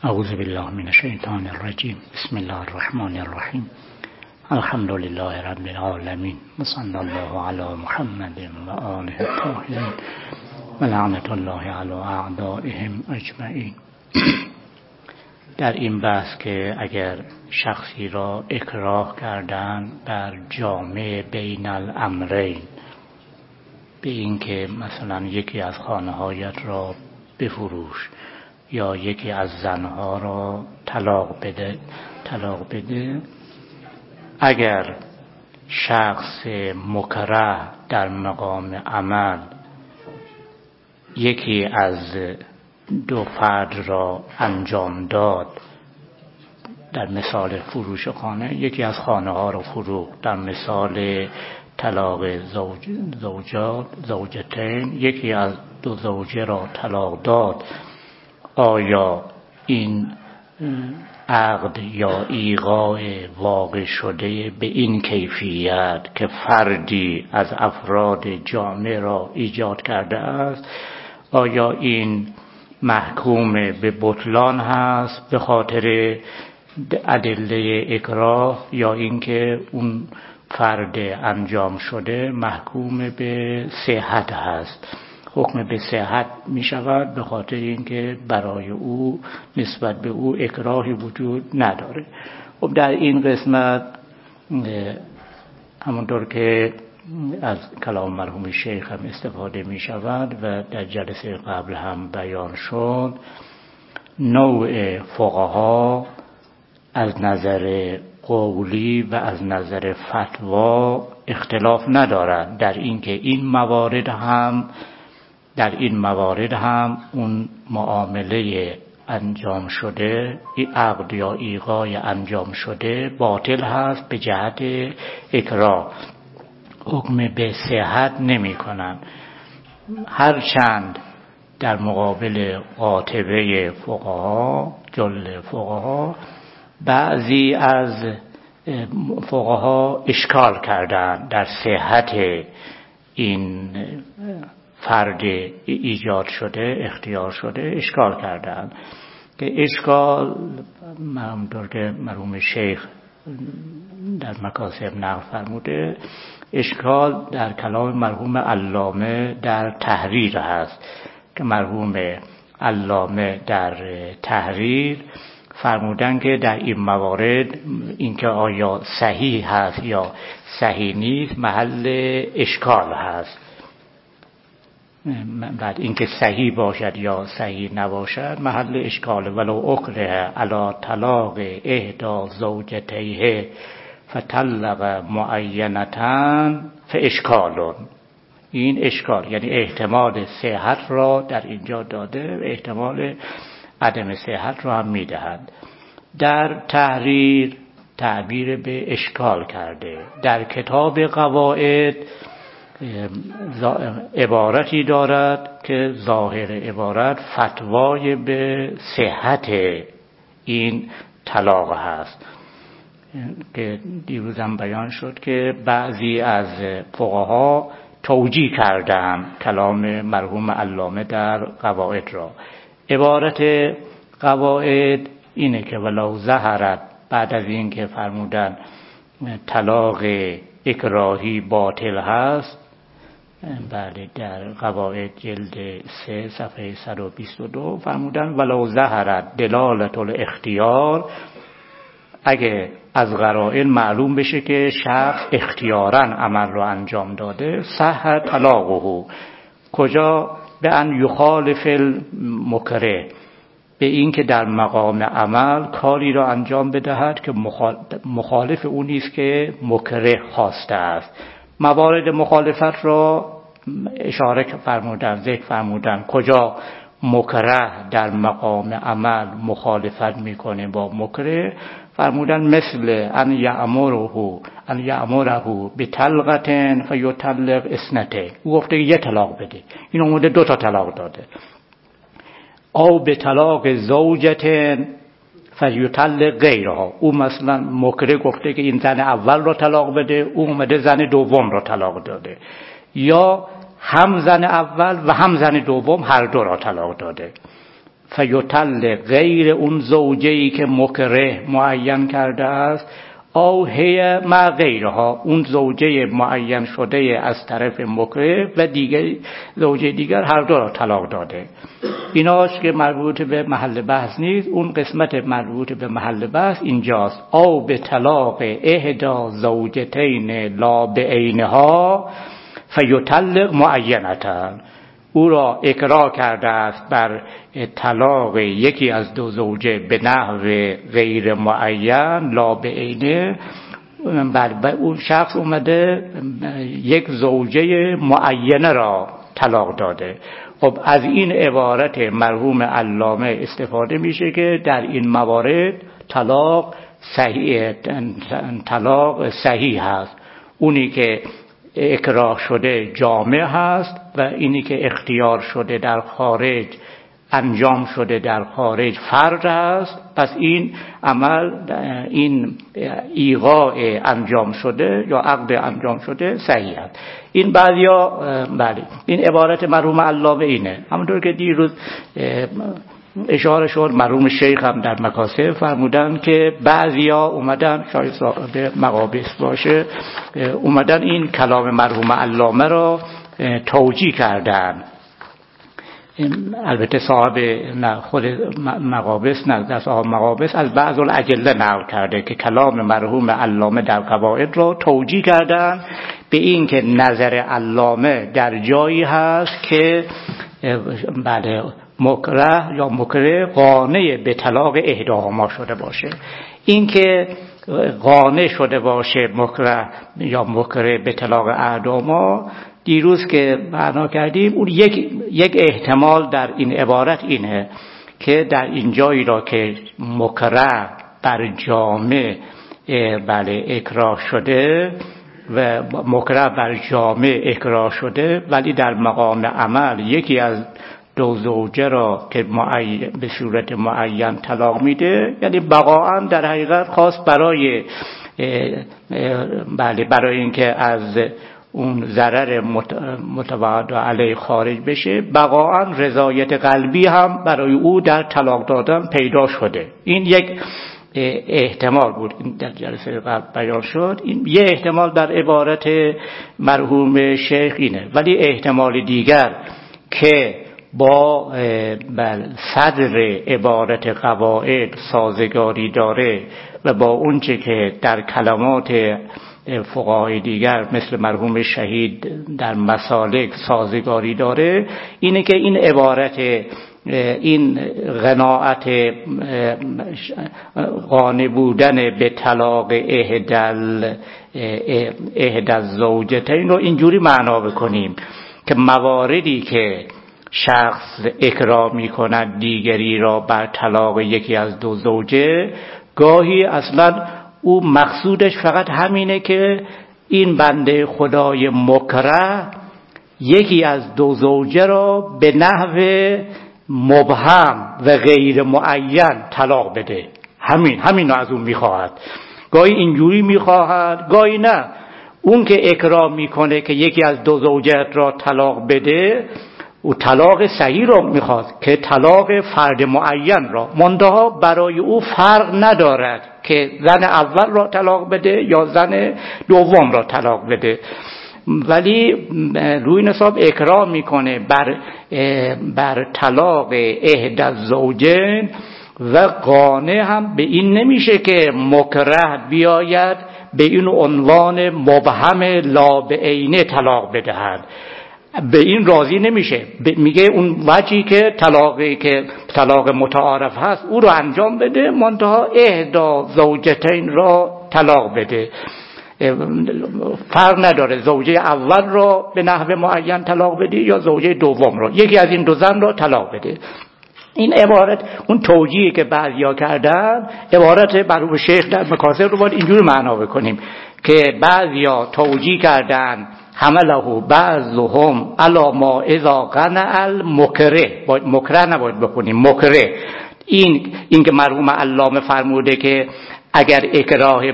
اعوذ بالله من الشیطان الرجیم. بسم الله الرحمن الرحیم. الحمد لله رب العالمین و صلی الله علی محمد و آله الطاهرین و لعنت الله علی اعدائهم اجمعین. در این بحث که اگر شخصی را اکراه کردن بر جامع بین الامرین، به این که مثلا یکی از خانه‌هایت را بفروش یا یکی از زنها را طلاق بده، اگر شخص مکره در مقام عمل یکی از دو فرد را انجام داد، در مثال فروش خانه یکی از خانه ها را فروخت، در مثال طلاق زوجتین یکی از دو زوجه را طلاق داد، آیا این عقد یا ایقاع واقع شده به این کیفیت که فردی از افراد جامعه را ایجاد کرده است، آیا این محکوم به بطلان هست به خاطر ادله اکراه، یا اینکه اون فرد انجام شده محکوم به صحت هست؟ حکم به صحت می شود به خاطر اینکه برای او نسبت به او اکراهی وجود نداره. خب در این قسمت همونطور که از کلام مرحوم شیخ هم استفاده می شود و در جلسه قبل هم بیان شد، نوع فقها از نظر قولی و از نظر فتوا اختلاف ندارند در اینکه در این موارد هم اون معامله انجام شده، عقد یا ایقاع انجام شده باطل هست به جهت اکراه، حکم به صحت نمی کنن. هرچند در مقابل قاطبه فقها، جل فقها، بعضی از فقها اشکال کردند در صحت این فرد ایجاد شده، اختیار شده، اشکال کردند که اشکال همونطور که مرحوم شیخ در مکاسب نقل فرموده، اشکال در کلام مرحوم علامه در تحریر هست که مرحوم علامه در تحریر فرمودن که در این موارد اینکه آیا صحیح هست یا صحیح نیست محل اشکال هست. بعد اینکه صحیح باشد یا صحیح نباشد محل اشکال. ولو اکره علی طلاق احدی زوجتیه فطلق معینتاً فاشکال. این اشکال یعنی احتمال صحت را در اینجا داده و احتمال عدم صحت را هم میدهد. در تحریر تعبیر به اشکال کرده. در کتاب قواعد عبارتی دارد که ظاهر عبارت فتوای به صحت این طلاق هست که دیروز هم بیان شد که بعضی از فقها توجیه کردن کلام مرحوم علامه در قواعد را. عبارت قواعد اینه که ولو ظهرت، بعد از این که فرمودن طلاق اکراهی باطل هست، بله در قواعد جلد 3 صفحه 122 فرمودن ولو ظهرت دلالت الاختیار، اگه از قرائن معلوم بشه که شخص اختیاراً عمل رو انجام داده، صح طلاقه. کجا؟ به ان یخالف المکره، به این که در مقام عمل کاری را انجام بدهد که مخالف اون نیست که مکره خواسته است. موارد مخالفت را اشاره فرمودن، ذکر فرمودن کجا مکره در مقام عمل مخالفت میکنه با مکره. فرمودن مثل ان یأمره بطلقة فیطلق اثنتین، او گفته یه طلاق بده، این اومده 2 طلاق داده. او به طلاق زوجة فیطلق غیرها، او مثلا مکره گفته که این زن اول را طلاق بده، او اومده زن دوم را طلاق داده، یا هم زن اول و هم زن دوم هر دو را طلاق داده. فیطلق غیر اون زوجه‌ای که مکره معین کرده است، او هی مع غیرها، اون زوجه معین شده از طرف مکره و دیگر زوجه دیگر هر دو را طلاق داده. ایناش که مربوط به محل بحث نیست. اون قسمت مربوط به محل بحث اینجاست. او به طلاق احدا زوجتین لا بعینها فیطلق معینتا، او را اکراه کرده است بر طلاق یکی از دو زوجه به نحو غیر معین لا بعینه. اون شخص اومده یک زوجه معینه را طلاق داده. خب از این عبارت مرحوم علامه استفاده میشه که در این موارد طلاق صحیح هست. اونی که اکراه شده جامع هست و اینی که اختیار شده در خارج، انجام شده در خارج فرد هست. پس این عمل، این ایقاع انجام شده یا عقد انجام شده صحیح است. این بعضیا بله این عبارت مرحوم علامه اینه. همونطور که دیروز اشاره شد مرحوم شیخ هم در مکاسب فرمودن که بعضیا اومدن، شاید صاحب مقابس باشه، اومدن این کلام مرحوم علامه را توجیه کردن. البته صاحب خود مقابس نه، صاحب مقابس از بعض الادله نقل کرده که کلام مرحوم علامه در قواعد را توجیه کردن به این که نظر علامه در جایی هست که بله مکره یا مکره قانع به طلاق احداهما شده باشه. این که قانع شده باشه مکره یا مکره به طلاق احداهما، دیروز که معنا کردیم اون یک احتمال در این عبارت اینه که در این جایی را که مکره بر جامع بله اکراه شده و مکره بر جامع اکراه شده، ولی در مقام عمل یکی از دو زوجه را که به صورت معین طلاق میده، یعنی بقاءً در حقیقت خاص برای بله برای اینکه از اون ضرر متوعد علیه خارج بشه، بقاءً رضایت قلبی هم برای او در طلاق دادن پیدا شده. این یک احتمال بود، این در جلسه قبل بیان شد. این یه احتمال در عبارت مرحوم شیخ اینه. ولی احتمال دیگر که با صدر عبارت قواعد سازگاری داره و با اونچه که در کلمات فقهای دیگر مثل مرحوم شهید در مسالک سازگاری داره، اینه که این عبارت، این قناعت قانع بودن به طلاق احدى زوجتین رو اینجوری معنا بکنیم که مواردی که شخص اکراه می کند دیگری را بر طلاق یکی از دو زوجه، گاهی اصلا او مقصودش فقط همینه که این بنده خدای مکره یکی از دو زوجه را به نحو مبهم و غیر معین طلاق بده. همین از اون میخواهد. گاهی اینجوری میخواهد، گاهی نه. اون که اکراه میکنه که یکی از دو زوجه را طلاق بده، او طلاق صحیح را میخواد که طلاق فرد معین را، منتها برای او فرق ندارد که زن اول را طلاق بده یا زن دوم را طلاق بده، ولی روی نصاب اکراه میکنه بر طلاق احدى الزوجین و قانع هم به این نمیشه که مکره بیاید به این عنوان مبهم لا بعینه طلاق بدهد. به این راضی نمیشه، میگه اون وجهی که طلاق متعارف هست او رو انجام بده، منتها احدى زوجتین را طلاق بده. فرق نداره زوجه اول را به نحو معین طلاق بده یا زوجه دوم را، یکی از این دو زن را طلاق بده. این عبارت، اون توجیهی که بعضیا کردن، عبارت مرحوم شیخ در مکاسب رو باید اینجوری معنا بکنیم که بعضیا توجیه کردن حمله بعضهم علی ما اذا قنع المکره، مکره نباید بکنیم مکره. این که مرحوم علامه فرموده که اگر اکراه بر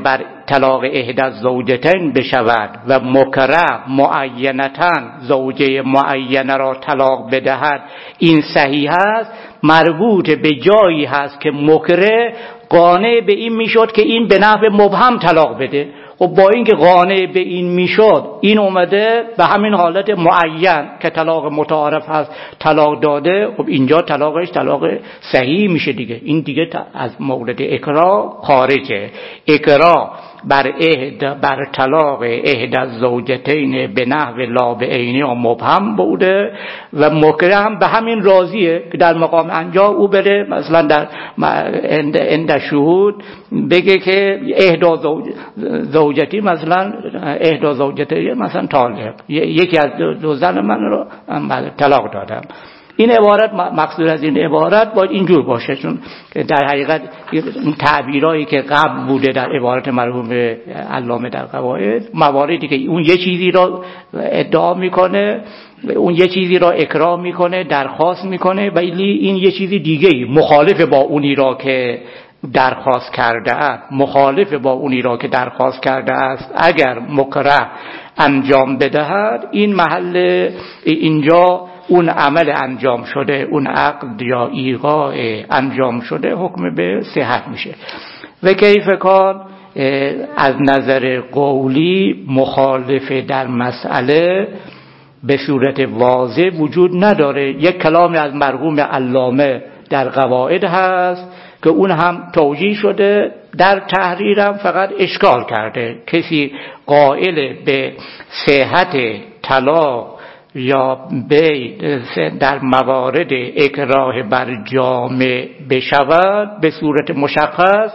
طلاق احدی الزوجتین بشود و مکره معینتاً زوجه معینه را طلاق بدهد این صحیح است، مربوط به جایی هست که مکره قانع به این میشد که این به نحو مبهم طلاق بده. خب با اینکه قانع به این میشد، این اومده به همین حالت معین که طلاق متعارف هست طلاق داده، خب اینجا طلاقش طلاق صحیح میشه دیگه. این دیگه از مورد اکراه خارجه. اکراه بر طلاق احدی الزوجتین به نحو لا بعینی و مبهم بوده و مکره هم به همین راضیه که در مقام انجام او بره مثلا در عند شهود بگه که احدی زوجتی مثلا احدی زوجتی مثلا طالق، یکی از دو زن من رو طلاق دادم. این عبارت، مقصود از این عبارت باید اینجور باشه، چون در حقیقت این تعبیرایی که قبل بوده در عبارت مرحوم علامه در قواعد، مواردی که اون یه چیزی را ادعا میکنه، اون یه چیزی را اکراه میکنه، درخواست میکنه، ولی این یه چیزی دیگه مخالف با اونی را که درخواست کرده است، مخالف با اونی را که درخواست کرده است اگر مکره انجام بدهد، این محل اینجا اون عمل انجام شده، اون عقد یا ایقاع انجام شده حکم به صحت میشه. و کیف کار از نظر قولی مخالف در مسئله به صورت واضح وجود نداره. یک کلام از مرحوم علامه در قواعد هست که اون هم توجیه شده، در تحریرم فقط اشکال کرده. کسی قائل به صحت طلاق یا بی در موارد اکراه بر جامع بشود به صورت مشخص،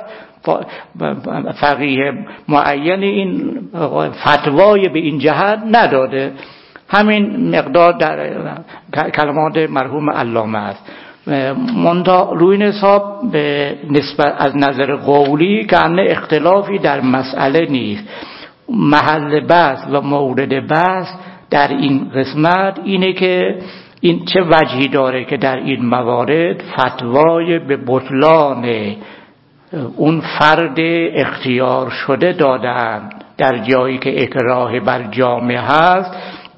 فقیه معین این فتوای به این جهت نداده. همین مقدار در کلمات مرحوم علامه است. منتها روی حساب به نسبت از نظر قولی که انه اختلافی در مسئله نیست. محل بحث و مورد بحث در این قسمت اینه که این چه وجهی داره که در این موارد فتوای به بطلان اون فرد اختیار شده دادند در جایی که اکراه بر جامع هست.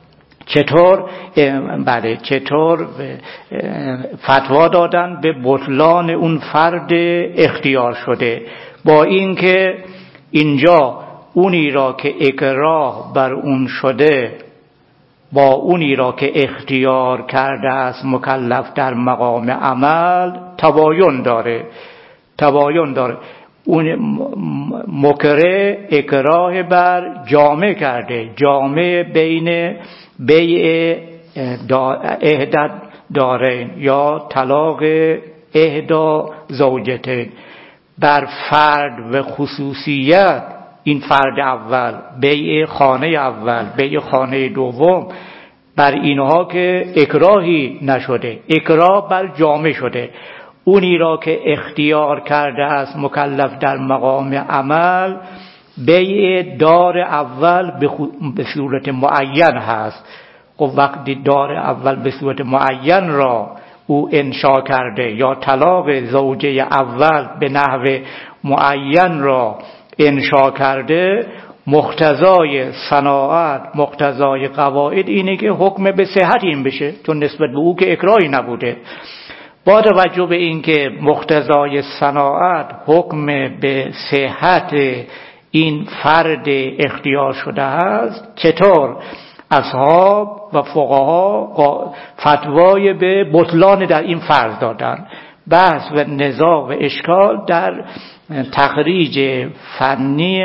چطور فتوا دادن به بطلان اون فرد اختیار شده، با اینکه اینجا اونی را که اکراه بر اون شده با اونی را که اختیار کرده است مکلف در مقام عمل تباین داره. اون مکره اکراه بر جامع کرده، جامع بین بیع احدی دارین یا طلاق احدی زوجتین بر فرد و خصوصیت این فرد اول، بیع خانه اول، بیع خانه دوم، بر اینها که اکراهی نشده، اکراه بر جامع شده. اونی را که اختیار کرده است مکلف در مقام عمل بیع دار اول به صورت معین هست. و وقتی دار اول به صورت معین را او انشا کرده یا طلاق زوجه اول به نحو معین را انشا کرده، مقتضای صناعت، مقتضای قواعد اینه که حکم به صحت این بشه، چون نسبت به او که اکراهی نبوده. با توجه به اینکه مقتضای صناعت حکم به صحت این فرد اختیار شده است، چطور اصحاب و فقها فتوای به بطلان در این فرض دادن؟ بحث و نزاع و اشکال در تخریج فنی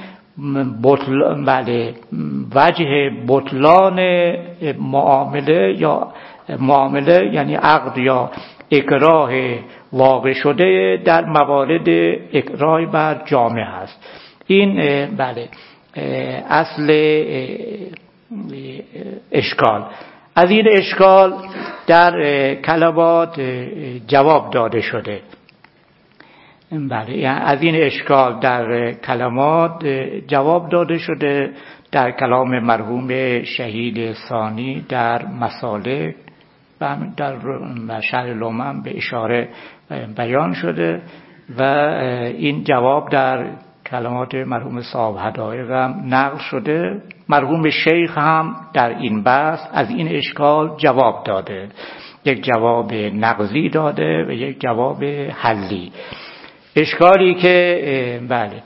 وجه بطلان معامله یعنی عقد یا اکراه واقع شده در موارد اکراه بر جامع هست. این اصل اشکال. از این اشکال در کلمات جواب داده شده. از این اشکال در کلمات جواب داده شده در کلام مرحوم شهید ثانی در مسالک و در شرح لومن به اشاره بیان شده و این جواب در کلمات مرحوم صاحب حدایق هم نقل شده. مرحوم شیخ هم در این بحث از این اشکال جواب داده، یک جواب نقضی داده و یک جواب حلی. اشکالی که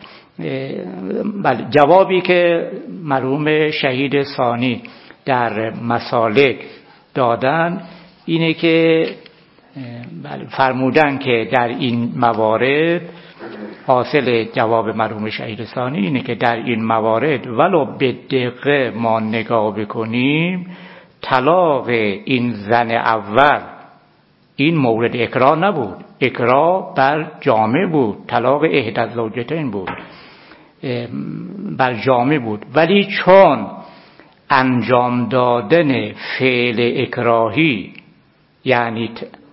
بله جوابی که مرحوم شهید ثانی در مسالک دادن اینه که فرمودن که در این موارد، حاصل جواب مرحوم شهید ثانی اینه که در این موارد ولو به دقیقه ما نگاه بکنیم، طلاق این زن اول این مورد اکراه نبود، اکراه بر جامع بود، طلاق احدی الزوجتین بود، بر جامع بود. ولی چون انجام دادن فعل اکراهی، یعنی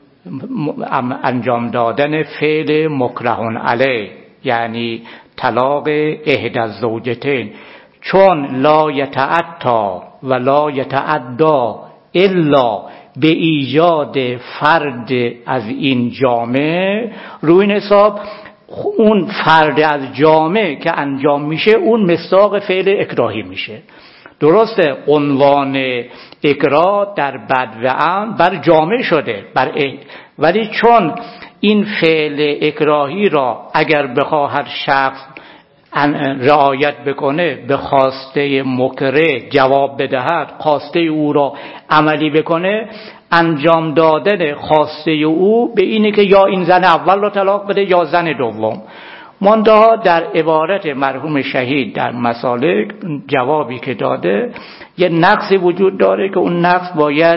انجام دادن فعل مکره علیه، یعنی طلاق احدی الزوجتین، چون لا یتعطی و لا یتعدی الا به ایجاد فرد از این جامع، روی این حساب اون فرد از جامع که انجام میشه اون مصداق فعل اکراهی میشه. درسته عنوان اکراه در بد و امر بر جامع شده، ولی چون این فعل اکراهی را اگر بخواهد شخص رعایت بکنه، به خواسته مکره جواب بدهد، خواسته او را عملی بکنه، انجام دادن خواسته او به اینه که یا این زن اول را طلاق بده یا زن دوم. منتها در عبارت مرحوم شهید در مسالک جوابی که داده یه نقصی وجود داره که اون نقص باید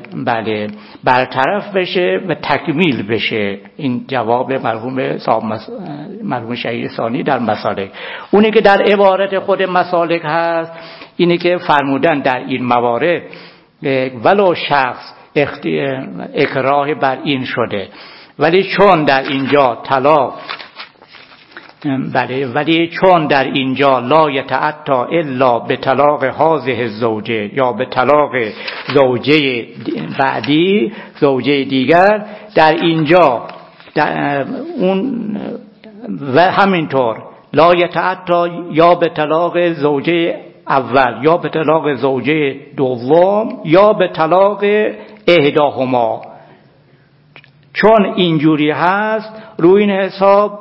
برطرف بشه و تکمیل بشه. این جواب مرحوم شهید ثانی در مسالک، اونی که در عبارت خود مسالک هست اینه که فرمودن در این موارد ولو شخص اکراه بر این شده، ولی چون در اینجا طلاق ولی چون در اینجا لا یتعطی الا به طلاق هذه الزوجه یا به طلاق زوجه بعدی، زوجه دیگر، در اینجا اون و همینطور لا یتعطی یا به طلاق زوجه اول یا به طلاق زوجه دوم یا به طلاق احداهما. چون اینجوری هست روی این حساب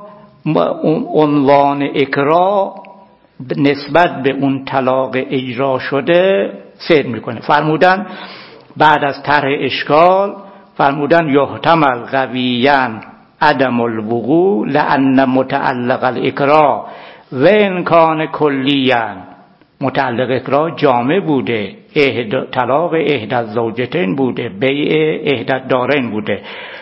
عنوان اکراه نسبت به اون طلاق اجرا شده صدق میکنه. فرمودن بعد از طرح اشکال فرمودن یحتمل قویاً عدم الوقوع لأن متعلق الاکراه و ان کان کلیاً، متعلق اکراه جامع بوده، طلاق احدی الزوجتین بوده، بیع احدی الدارین بوده،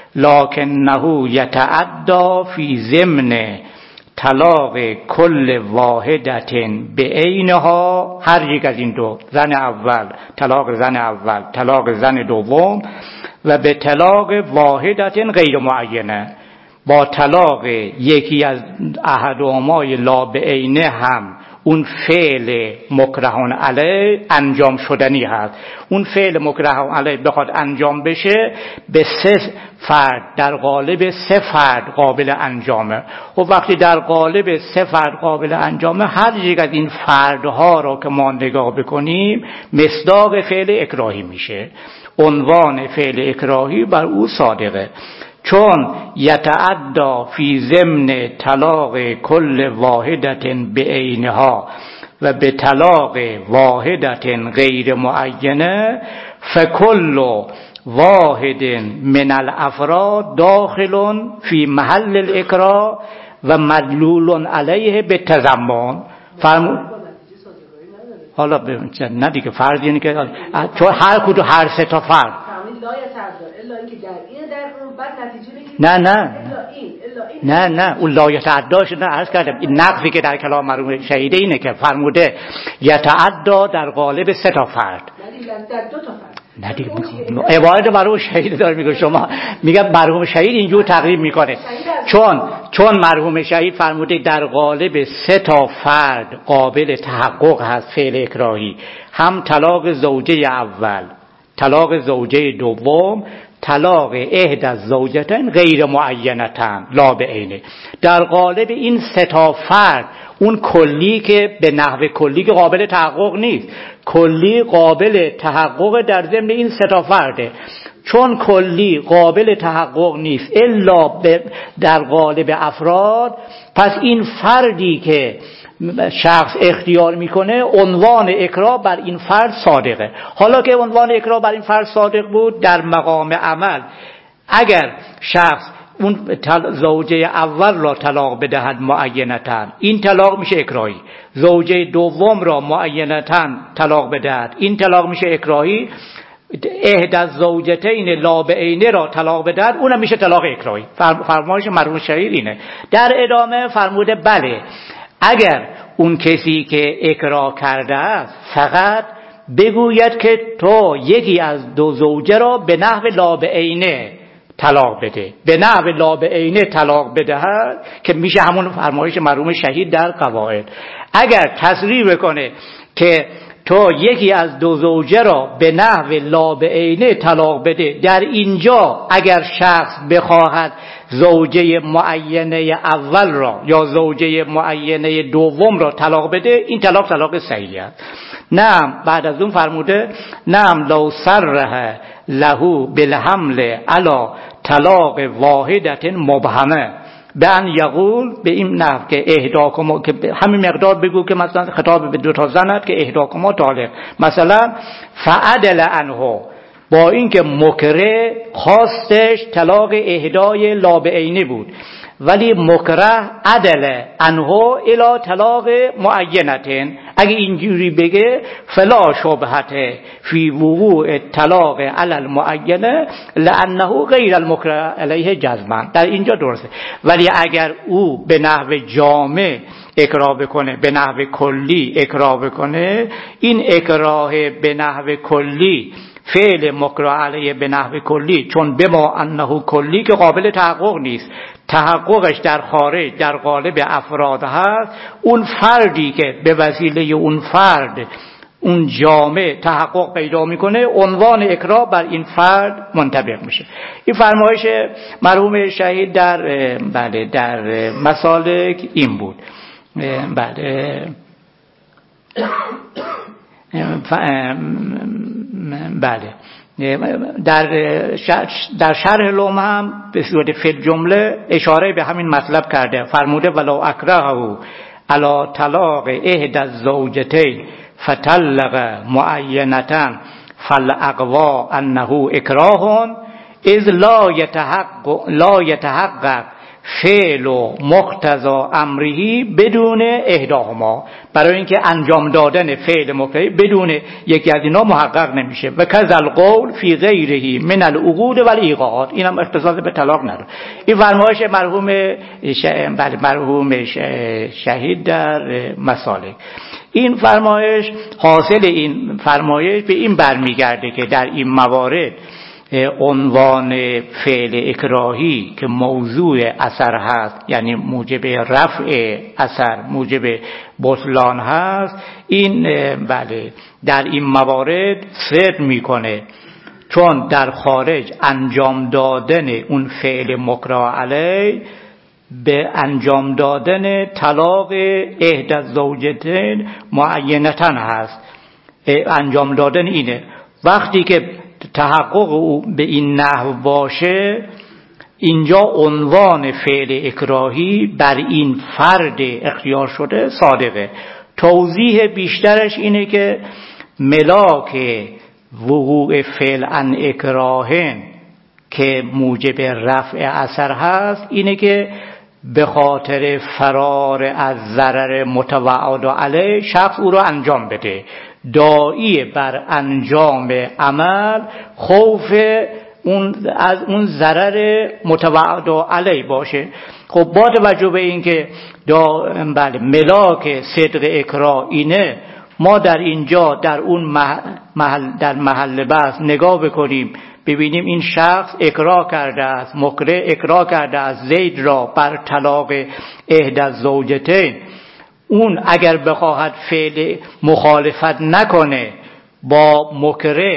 لکنه یتعدی فی ضمن طلاق کل واحدت به عینها، هر یک از این دو، زن اول طلاق زن اول، طلاق زن دوم، و به طلاق واحدت غیر معینه، با طلاق یکی از احدهما لا به عینه هم اون فعل مکرهون علیه انجام شدنی هست. اون فعل مکرهون علیه بخواد انجام بشه به 3 فرد، در قالب 3 فرد قابل انجامه. و وقتی در قالب 3 فرد قابل انجامه، هر یک از این فردها را که ما نگاه بکنیم مصداق فعل اکراهی میشه، عنوان فعل اکراهی بر او صادقه. چون یتعدی فی ضمن طلاق کل واحدت به عینها و به طلاق واحدت غیر معینه، فکل واحد من الافراد داخل فی محل الاکراه و مدلول علیه به تضمن. حالا ببین نه دیگه، فرض یعنی که چون هر 3 تا فرد الا اینکه در این در اون بعد نتیجه نه اون لا یتعداش نه عرض کردم. این نقضی که در کلام مرحوم شهیده اینه که فرموده یتعدا در قالب 3 تا فرد، در 2 تا فرد. نه دیگه عبارت مرحوم شهید داره میگه، شما میگه مرحوم شهید اینجور تقریب میکنه، چون مرحوم شهید فرموده در قالب 3 تا فرد قابل تحقق هست فعل اکراهی، هم طلاق زوجه اول، طلاق زوجه دوم، طلاق احد الزوجتین غیر معینتن لا بعینه. در قالب این سه تا فرد، اون کلی که به نحو کلی که قابل تحقق نیست، کلی قابل تحقق در ضمن این سه تا فرده، چون کلی قابل تحقق نیست الا در قالب افراد، پس این فردی که شخص اختیار میکنه عنوان اکراه بر این فرد صادقه. حالا که عنوان اکراه بر این فرد صادق بود، در مقام عمل اگر شخص اون زوجه اول را طلاق بدهد معینتاً، این طلاق میشه اکراهی. زوجه دوم را معینتاً طلاق بدهد، این طلاق میشه اکراهی. احد الزوجتین لا بعینه را طلاق بدهد، اونم میشه طلاق اکراهی. فرمایش مرحوم شهید اینه. در ادامه فرموده بله اگر اون کسی که اکراه کرده است فقط بگوید که تو یکی از دو زوجه را به نحو لا بعینه طلاق بده، به نحو لا بعینه طلاق بدهد، که میشه همون فرمایش مرحوم شهید در قواعد. اگر تصریح بکنه که تو یکی از دو زوجه را به نحو لا بعینه طلاق بده، در اینجا اگر شخص بخواهد زوجه معینه اول را یا زوجه معینه دوم را طلاق بده، این طلاق صحیح است. نعم بعد از اون فرموده نعم لو صرح له بالحمل علی طلاق واحدت مبهمه بان یقول، به این نحو که احداکما، که همین مقدار بگو که مثلا خطاب به دو تا زنت که احداکما طالق، مثلا فعدل عنه، با اینکه مکره خواستش طلاق اهدای لا بعینه بود، ولی مکره عدل عنه الی طلاق معینتین، اگه اینجوری بگه فلا شبهت فی وقوع طلاق علی المعینه لانه غیر المکره علیه جزما، در اینجا درسته. ولی اگر او به نحو جامع اکراه بکنه، به نحو کلی اکراه بکنه، این اکراه به نحو کلی فعل مکره علیه به نحو کلی، چون بما انه کلی که قابل تحقق نیست، تحققش در خارج در قالب افراد هست، اون فردی که به وسیله اون فرد اون جامع تحقق پیدا میکنه، عنوان اکراه بر این فرد منطبق میشه. این فرمایش مرحوم شهید در بله در مسالک این بود. بله بله در شرح لوم هم به صورت فی الجمله اشاره به همین مطلب کرده. فرموده ولو اکرهه علی طلاق احد الزوجتین فطلق معینتا فالاقوا انه اکراه اذ لا یتحقق فعل و مقتضا امره بدون احداهما، برای اینکه انجام دادن فعل مکره بدون یکی از اینا محقق نمیشه. و کذل قول فی غیره من العقود و الایقاعات، اینم اختصاص به طلاق نداره. این فرمایش مرحوم شهید در مسالک. این فرمایش، حاصل این فرمایش به این برمیگرده که در این موارد عنوان فعل اکراهی که موضوع اثر هست، یعنی موجب رفع اثر، موجب بطلان هست، این بله در این موارد صدق میکنه، چون در خارج انجام دادن اون فعل مکره علیه به انجام دادن طلاق احد الزوجتین معینتاً هست. انجام دادن اینه وقتی که تحقق او به این نحو باشه، اینجا عنوان فعل اکراهی بر این فرد اختیار شده صادقه. توضیح بیشترش اینه که ملاک وقوع فعل ان اکراهن که موجب رفع اثر هست اینه که به خاطر فرار از ضرر متوعد علیه شخص او را انجام بده، داعی بر انجام عمل خوف از اون ضرر متوعد علیه باشه. خب با توجه به این که بله ملاک صدق اکراه اینه، ما در اینجا در اون محل بحث نگاه بکنیم ببینیم این شخص اکراه کرده است، مکره اکراه کرده است زید را بر طلاق احد الزوجتین. اون اگر بخواهد فعل مخالفت نکنه با مکره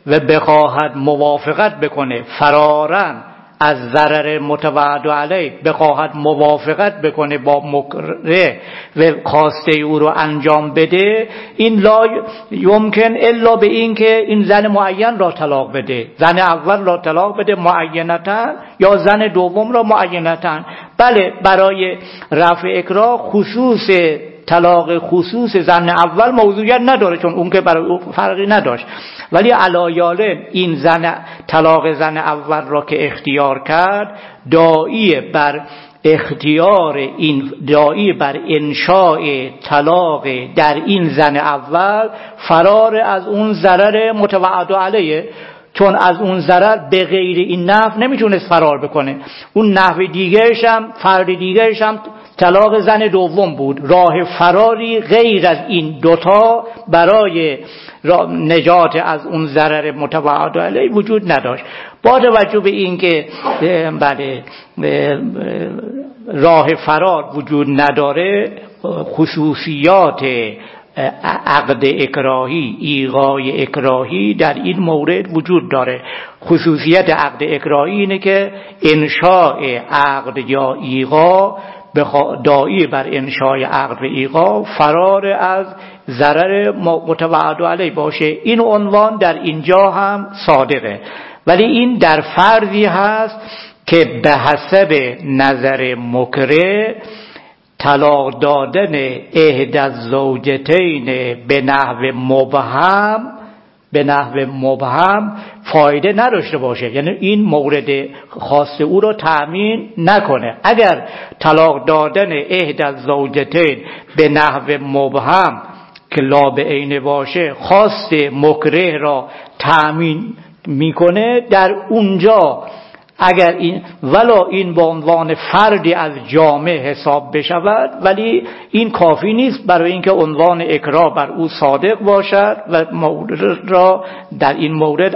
و بخواهد موافقت بکنه فرارن از ضرر متوعد علیه، بخواهد موافقت بکنه با مکره و خواسته او رو انجام بده، این لا یمکن الا به این که این زن معین را طلاق بده، زن اول را طلاق بده معینتاً یا زن دوم را معینتاً. بله برای رفع اکراه خصوص طلاق خصوص زن اول موضوعیت نداره، چون اون که برای او فرقی نداشت، ولی علایاله این زن طلاق زن اول را که اختیار کرد داعی بر اختیار این، داعی بر انشاء طلاق در این زن اول فرار از اون ضرر متوعد علیه، چون از اون ضرر به غیر این نحو نمیتونست فرار بکنه. اون نحو دیگرش هم، فرد دیگرش هم طلاق زن دوم بود. راه فراری غیر از این دوتا برای نجات از اون ضرر متوعد علیه وجود نداشت. با توجه به این که بله راه فرار وجود نداره، خصوصیات عقد اکراهی، ایغای اکراهی در این مورد وجود داره. خصوصیت عقد اکراهی اینه که انشاء عقد یا ایغا داعی بر انشاء عقد و ایغا فرار از ضرر متوعد علیه باشه. این عنوان در اینجا هم صادقه، ولی این در فرضی هست که به حسب نظر مکره طلاق دادن احد الزوجتین به نحو مبهم فایده نداشته باشه، یعنی این مورد خاص او رو تأمین نکنه. اگر طلاق دادن احد الزوجتین به نحو مبهم که لا به عین باشه خواست مکره را تأمین میکنه، در اونجا اگر این ولا این به عنوان فردی از جامعه حساب بشود، ولی این کافی نیست برای اینکه عنوان اکراه بر او صادق باشد و مورد را در این مورد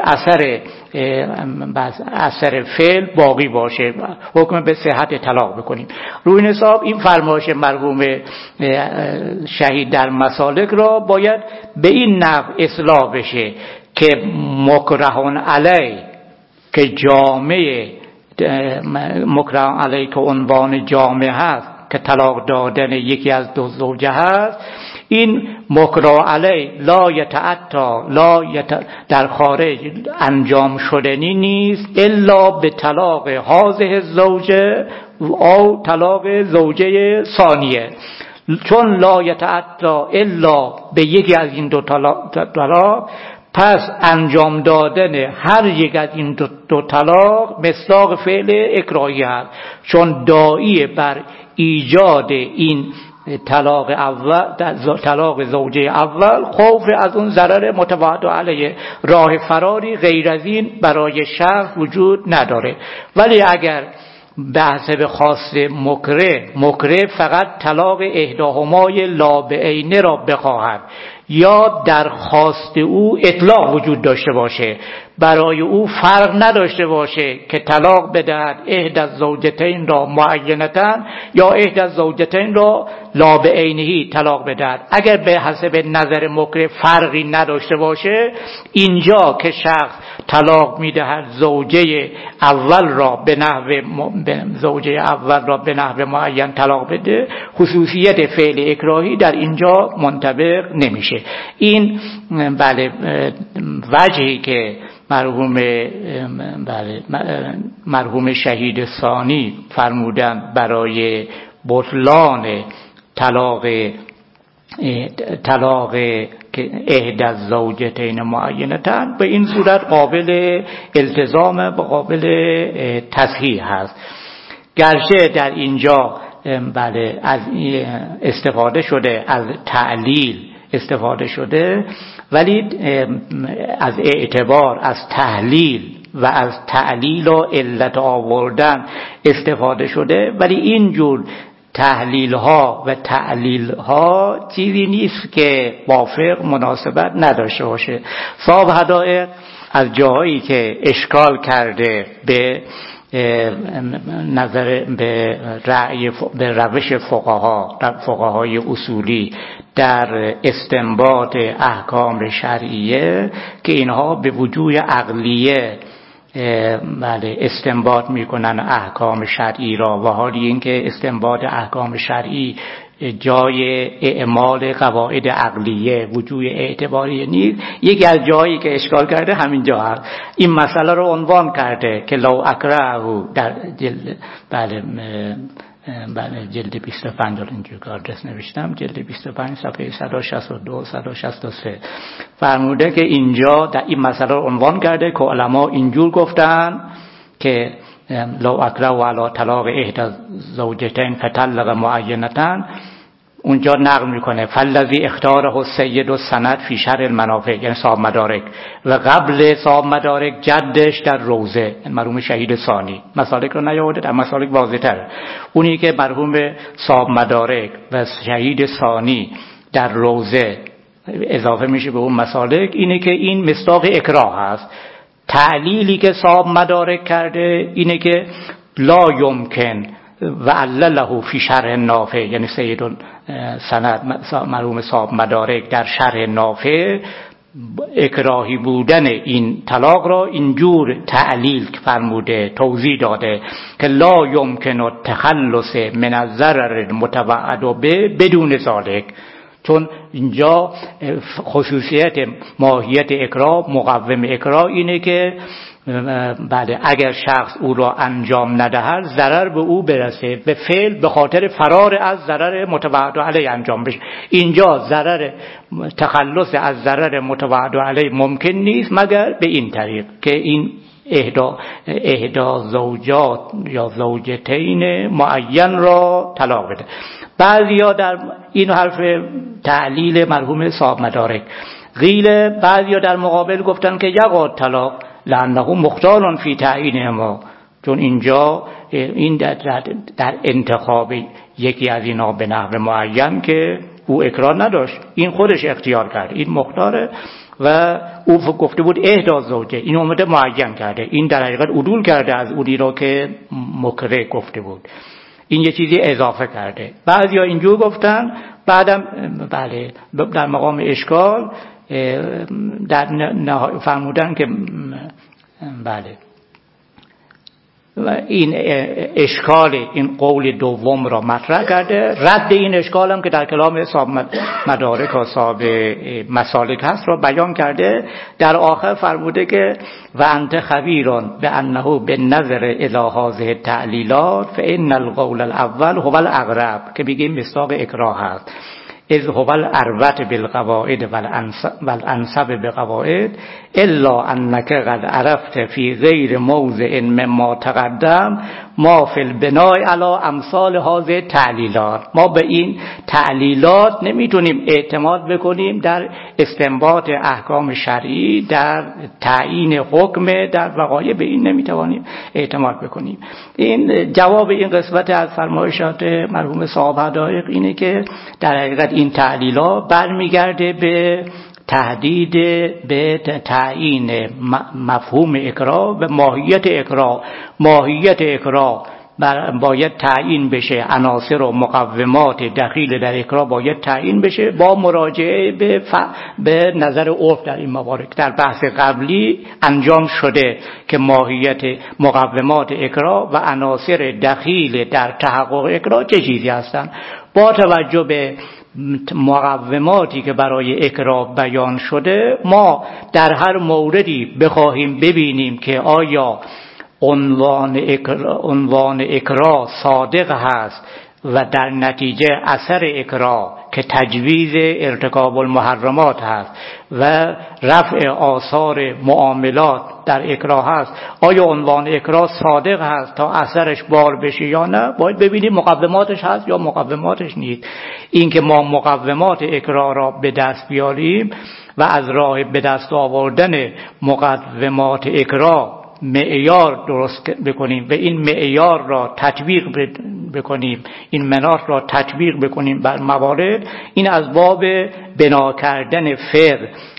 اثر فعل باقی باشه، حکم به صحت طلاق بکنیم. روی این حساب این فرمایش مرحوم شهید در مسالک را باید به این نحو اصلاح بشه که مکرهون علیه که جامعه مکرهون علیه که عنوان جامعه هست که طلاق دادن یکی از دو زوجه هست، این مکره علیه لا یتعطی در خارج انجام شدنی نیست الا به طلاق هذه الزوجه او طلاق زوجه ثانیه، چون لا یتعطی الا به یکی از این دو طلاق، پس انجام دادن هر یک از این دو طلاق مصداق فعل اکراهی است، چون داعی بر ایجاد این طلاق اول، طلاق زوجه اول خوف از اون ضرر متوعد علیه، راه فراری غیر از این برای شخص وجود نداره. ولی اگر به حسب خواست مکره فقط طلاق احداهمای لا به عینه را بخواهد یا درخواست او اطلاق وجود داشته باشه، برای او فرق نداشته باشه که طلاق بدهد احد الزوجتین را معینتاً یا احد الزوجتین را لا به عینه طلاق بدهد، اگر به حسب نظر مکره فرقی نداشته باشه، اینجا که شخص طلاق میدهد زوجه اول را به نحو معین طلاق بده، خصوصیت فعل اکراهی در اینجا منطبق نمیشه. این بله وجهی که مرحوم شهید ثانی فرمودند برای بطلان طلاق احد الزوجتین معینتاً، به این صورت قابل التزام و قابل تصحیح هست. گرچه در اینجا بله از استفاده شده، از تعلیل استفاده شده، ولی از اعتبار از تحلیل و از تعلیل و علت آوردن استفاده شده، ولی اینجور تحلیل ها و تعلیل ها چیزی نیست که با فقه مناسبت نداشته باشه. صاحب حدائق از جاهایی که اشکال کرده به نظر به رأی به روش فقهای اصولی در استنباط احکام شرعیه که اینها به وجوه عقلیه بله استنباط میکنن احکام شرعی را، و حالی اینکه استنباط احکام شرعی جای اعمال قواعد عقلیه وجوه اعتباری نیست. یکی از جایی که اشکال کرده همین جا هست. این مسئله رو عنوان کرده که لو اکرهه در جلد بله جلد 25 اینجور آدرس نوشتم، جلد 25 صفحه 162 163 فرموده که اینجا در این مسئله رو عنوان کرده که علما اینجور گفتن که لو اکره علی طلاق احدى زوجتین فطلق معینتن، اونجا نقل میکنه فالذی اختاره السید السند فی شرح المنافع، یعنی صاحب مدارک، و قبل صاحب مدارک جدش در روضه مرحوم شهید ثانی. مسالک رو نیاورده، در مسالک واضح‌تر. اونی که مرحوم صاحب مدارک و شهید ثانی در روضه اضافه میشه به اون مسالک اینه که این مصداق اکراه هست. تعلیلی که صاحب مدارک کرده اینه که لا یمکن و علله فی شرح نافع، یعنی سید سند مرحوم صاحب مدارک در شرح نافع اکراهی بودن این طلاق را اینجور تعلیل فرموده، توضیح داده که لا یمکن التخلص من الضرر المتوعد به بدون ذلک، چون اینجا خصوصیت ماهیت اکراه، مقوم اکراه اینه که بله اگر شخص او را انجام ندهد ضرر به او برسه، به فعل به خاطر فرار از ضرر متوعد علیه انجام بشه. اینجا ضرر تخلص از ضرر متوعد علیه ممکن نیست مگر به این طریق که این اهدا زوجات یا زوجتین معین را طلاق بده. بعضیا در این حرف تعلیل مرحوم صاحب مدارک قیل، بعضیا در مقابل گفتن که یقع طلاق لانه مختار فی تعیین ما، چون اینجا این در انتخاب یکی از اینا به نحو معین که او اکراه نداشت، این خودش اختیار کرد، این مختاره و او گفته بود اهدا زوجه، این اومده معین کرده، این در حقیقت عدول کرده از اونی را که مکره گفته بود، این یه چیزی اضافه کرده. بعضیا اینجور گفتن. بعدم بله در مقام اشکال در فرمودن که بله و این اشکال این قول دوم را مطرح کرده. رد این اشکال هم که در کلام صاحب مدارک و صاحب مسالک هست را بیان کرده. در آخر فرموده که و انت خبیرون به انه به نظر الی هذه التعلیلات فان القول الاول هو الاقرب، که بگیم مصداق اکراه هست، اذ هو الاربط بالقواعد والانسب بقواعد الا انك قد عرفت فی غیر موضع مما تقدم ما فی البناء علی امثال هذه تعلیلات. ما به این تعلیلات نمیتونیم اعتماد بکنیم در استنباط احکام شرعی، در تعیین حکم در وقایع، به این نمیتوانیم اعتماد بکنیم. این جواب این قسمت از فرمایشات مرحوم صاحب مدارک اینه که در حقیقت این تعلیلات برمیگرده به تهدید به تعیین مفهوم اکراه و ماهیت اکراه. ماهیت اکراه باید تعیین بشه، عناصر و مقومات دخیل در اکراه باید تعیین بشه با مراجعه به نظر عرف در این موارد. در بحث قبلی انجام شده که ماهیت مقومات اکراه و عناصر دخیل در تحقق اکراه چه چیزی هستند. با توجه به مقوماتی که برای اکراه بیان شده، ما در هر موردی بخواهیم ببینیم که آیا عنوان اکراه صادق هست و در نتیجه اثر اکراه که تجویز ارتکاب المحرمات هست و رفع آثار معاملات در اکراه هست، آیا عنوان اکراه صادق هست تا اثرش بار بشه یا نه، باید ببینیم مقوماتش هست یا مقوماتش نیست. این که ما مقومات اکراه را به دست بیاریم و از راه به دست آوردن مقومات اکراه معیار درست بکنیم و این معیار را تطبیق بکنیم، این مناط را تطبیق بکنیم بر موارد، این از باب بنا کردن فقه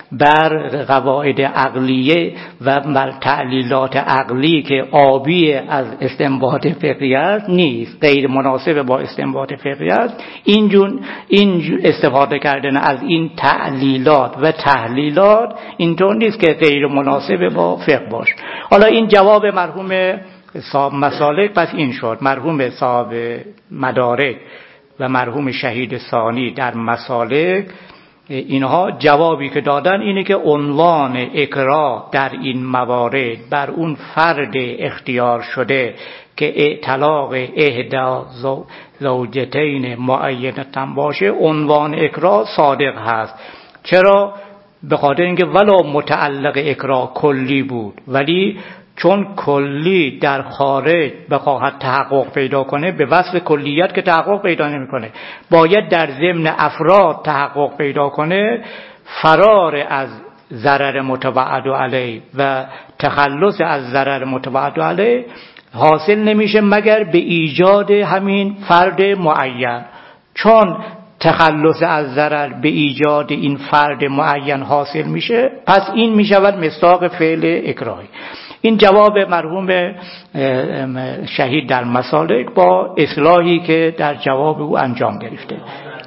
بر قواعد عقلیه و بر تعلیلات عقلی که عابی از استنباط فقهی است نیست، غیر مناسب با استنباط فقهی است. این استفاده کردن از این تعلیلات و تحلیلات اینطور نیست که غیر مناسب با فقه باشه. حالا این جواب مرحوم صاحب مسالک پس این شد. مرحوم صاحب مدارک و مرحوم شهید ثانی در مسالک، اینها جوابی که دادن اینه که عنوان اکراه در این موارد بر اون فرد اختیار شده که طلاق احدا زوجتین معینتن باشه، عنوان اکراه صادق هست. چرا؟ به خاطر اینکه ولو متعلق اکراه کلی بود، ولی چون کلی در خارج بخواهد تحقق پیدا کنه، به وصف کلیت که تحقق پیدا نمیکنه، باید در ضمن افراد تحقق پیدا کنه. فرار از ضرر متوعد علیه و تخلص از ضرر متوعد علیه حاصل نمیشه مگر به ایجاد همین فرد معین. چون تخلص از ضرر به ایجاد این فرد معین حاصل میشه، پس این میشود مصداق فعل اکراهی. این جواب مرحوم شهید در مسالک با اصلاحی که در جواب او انجام گرفته.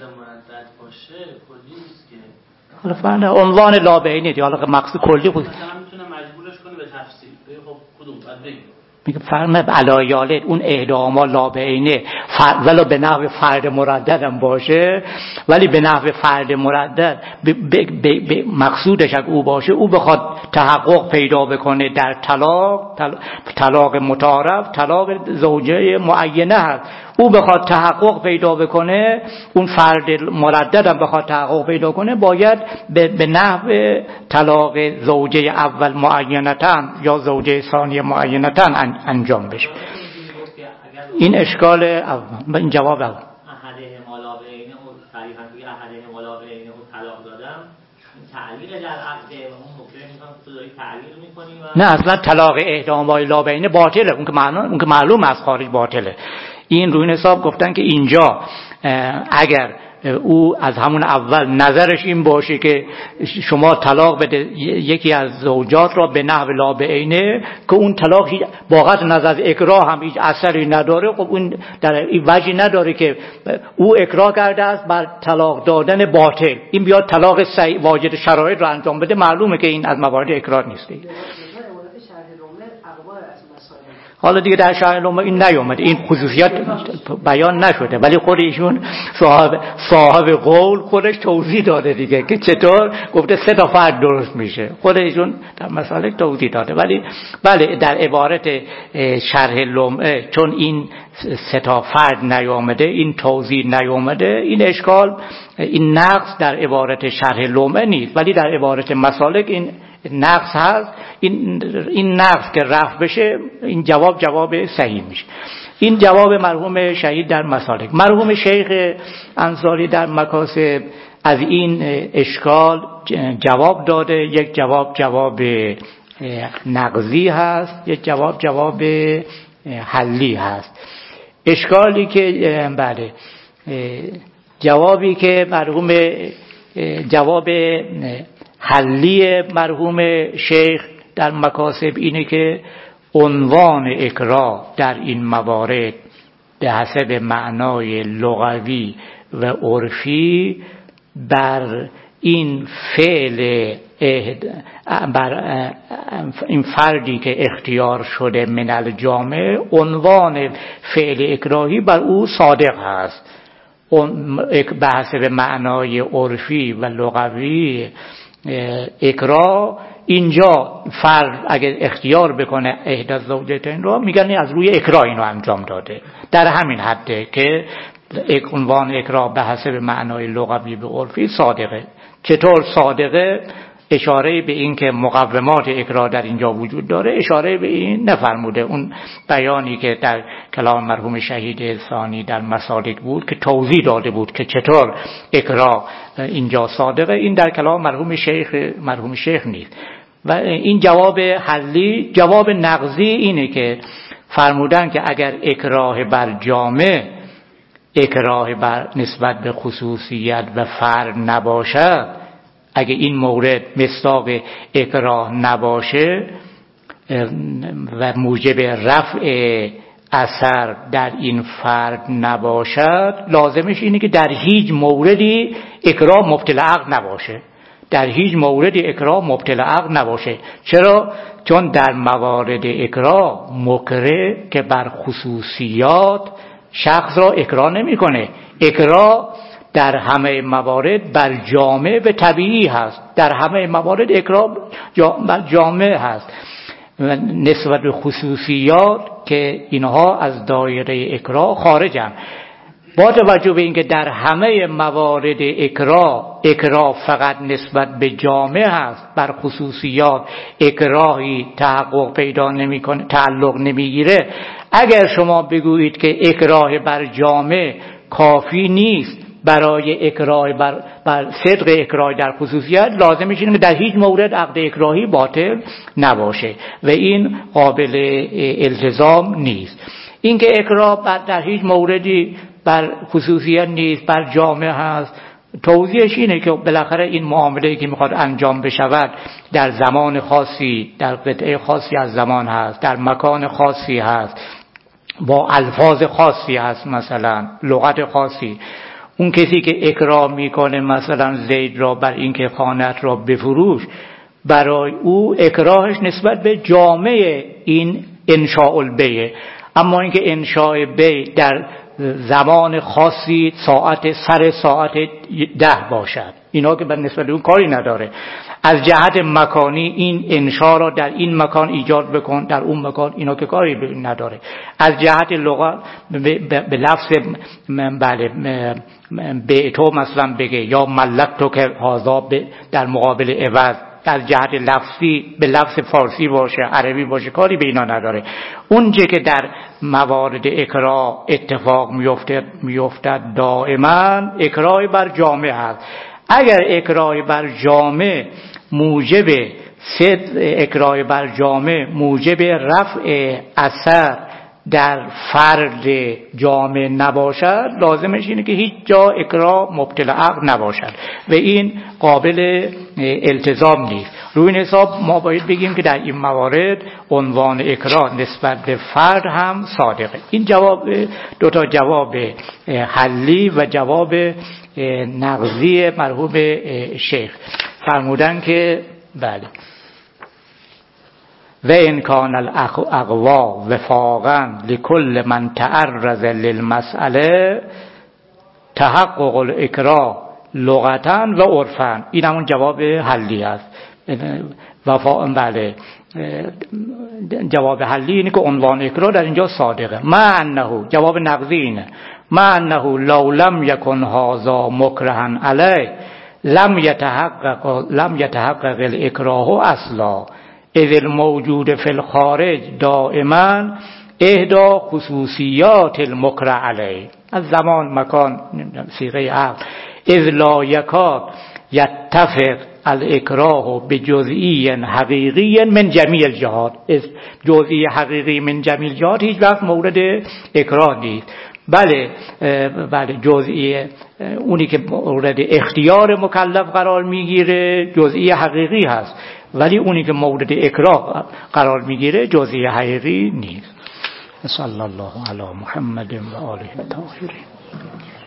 حالا فرنده عنوان لابعینی دی، حالا مقصود کلی بود. مثلا میتونه مجبورش کنه به تفسیر. خب کدوم بعد بگیم. میگه فرمه علایاله اون اعداما لابعینه ولو به نحو فرد مردد هم باشه، ولی به نحو فرد مردد مقصودش اگه او باشه، او بخواد تحقق پیدا بکنه در طلاق متعارف، طلاق زوجه معینه هست، او بخواد تحقق پیدا بکنه، اون فرد مردد هم بخواد تحقق پیدا کنه، باید به نحو طلاق زوجه اول معینتن یا زوجه ثانی معینتن انجام بشه. این اشکال اول. این جواب اول. احده مالابعینه و صریحاً توی احده مالابعینه و طلاق دادم، تعلیق در عقد و اون مکره میکنم که تو داری تعلیق میکنی و نه، اصلا طلاق احدامای لابعینه باطله، اون که معلوم از خارج باطله. این روی حساب گفتن که اینجا اگر او از همون اول نظرش این باشه که شما طلاق بده یکی از زوجات را به نحو لابعینه، که اون طلاق باقت نظر اکراه هم هیچ اثری نداره، خب اون در این وجهی نداره که او اکراه کرده است بر طلاق دادن باطل، این بیاد طلاق واجد شرایط را انجام بده، معلومه که این از موارد اکراه نیست. حالا دیگه در شرح لومه این نیومده، این خصوصیت بیان نشده، ولی خود ایشون صاحب قول خودش توضیح داده دیگه که چطور گفته 3 تا فرد درست میشه، خود ایشون در مسئله توضیح داده. ولی بله در عبارت شرح لومه چون این 3 تا فرد نیامده، این توضیح نیامده، این اشکال، این نقص در عبارت شرح لومه نیست، ولی در عبارت مسالک این نقص هست. این نقص که رفع بشه، این جواب صحیح میشه. این جواب مرحوم شهید در مسالک. مرحوم شیخ انصاری در مکاسب از این اشکال جواب داده. یک جواب نقضی هست، یک جواب حلی هست. اشکالی که بله، جوابی که مرحوم جواب حلی مرحوم شیخ در مکاسب اینه که عنوان اکراه در این موارد به حسب معنای لغوی و عرفی بر این فعل بر این فردی که اختیار شده من الجامع، عنوان فعل اکراهی بر او صادق هست. به حسب معنای عرفی و لغوی اکراه، اینجا فرد اگر اختیار بکنه احدی الزوجتین رو، میگن از روی اکراه اینو انجام داده. در همین حده که عنوان اکراه به حسب معنای لغوی به عرفی صادقه. چطور صادقه؟ اشاره به این که مقومات اکراه در اینجا وجود داره، اشاره به این نفرموده. اون بیانی که در کلام مرحوم شهید ثانی در مسالک بود که توضیح داده بود که چطور اکراه اینجا صادقه، این در کلام مرحوم شیخ نیست. و این جواب حلی. جواب نقضی اینه که فرمودن که اگر اکراه بر جامع، اکراه بر نسبت به خصوصیت و فرد نباشد، اگه این مورد مصداق اکراه نباشه و موجب رفع اثر در این فرد نباشد، لازمش اینه که در هیچ موردی اکراه مبطل عقد نباشه. در هیچ مورد اکراه مبطل عقد نباشه. چرا؟ چون در موارد اکراه مکره که بر خصوصیات شخص را اکراه نمیکنه. اکراه در همه موارد بر جامع و طبیعی هست. در همه موارد اکراه بر جامع هست. نسبت به خصوصیات که اینها از دایره اکراه خارجن. با توجه به اینکه در همه موارد اکراه فقط نسبت به جامع هست، بر خصوصیات اکراهی تحقق پیدا نمیکنه، تعلق نمیگیره، اگر شما بگویید که اکراه بر جامع کافی نیست برای اکراه بر صدق اکراه در خصوصیت، لازمش اینه که در هیچ مورد عقد اکراهی باطل نباشه و این قابل التزام نیست. اینکه اکراه در هیچ موردی بر خصوصیت نیست، بر جامع هست، توضیحش اینه که بالاخره این معامله‌ای که میخواد انجام بشود در زمان خاصی، در قطعه خاصی از زمان هست، در مکان خاصی هست، با الفاظ خاصی هست، مثلا لغت خاصی. اون کسی که اکراه میکنه مثلا زید را بر اینکه خانه‌ات را بفروش، برای او اکراهش نسبت به جامع این انشاء البیع. اما اینکه انشاء بیع در زمان خاصی سر ساعت 10 باشد، اینا که به نسبت به اون کاری نداره. از جهت مکانی این انشا را در این مکان ایجاد بکن، در اون مکان، اینا که کاری نداره. از جهت لغت به لفظ به تو مثلا بگه یا ملکتو که هازا در مقابل عوض، از جهت لفظی به لفظ فارسی باشه، عربی باشه، کاری به اینا نداره. اونچه که در موارد اکراه اتفاق میافتد دائما اکراه بر جامع هست. اگر اکراه بر جامع موجب رفع اثر در فرد جامع نباشد، لازمش اینه که هیچ جا اکراه مبطل عقد نباشد و این قابل التزام نیست. روی این حساب ما باید بگیم که در این موارد عنوان اکراه نسبت به فرد هم صادقه. این دو تا جواب حلی و جواب نقضی مرحوم شیخ فرمودن که بله و ان کان الاقوا وفاقا لكل من تعرض للمساله تحقق الاکراه لغتا و عرفا. این همون جواب حلی است. بله، جواب حلی اینه که عنوان اکراه در اینجا صادقه. ما انه جواب نقضی اینه، ما انه لو لم یکن هذا مکرها علیه لم یتحقق الاکراه اصلا اذ الموجود فی الخارج دائما احدى خصوصیات المکره علیه. از زمان، مکان، صیغه عقل. اذ لا یکاد یتفق الاکراه بجزئی حقیقی من جمیع الجهات. جزئی حقیقی من جمیع الجهات هیچ وقت مورد اکراه نیست. بله جزئی اونی که مورد اختیار مکلف قرار میگیره جزئی حقیقی هست، ولی اونی که مورد اکراه قرار میگیره جزئی حقیقی نیست. صلی الله علی محمد و آله الطاهرین.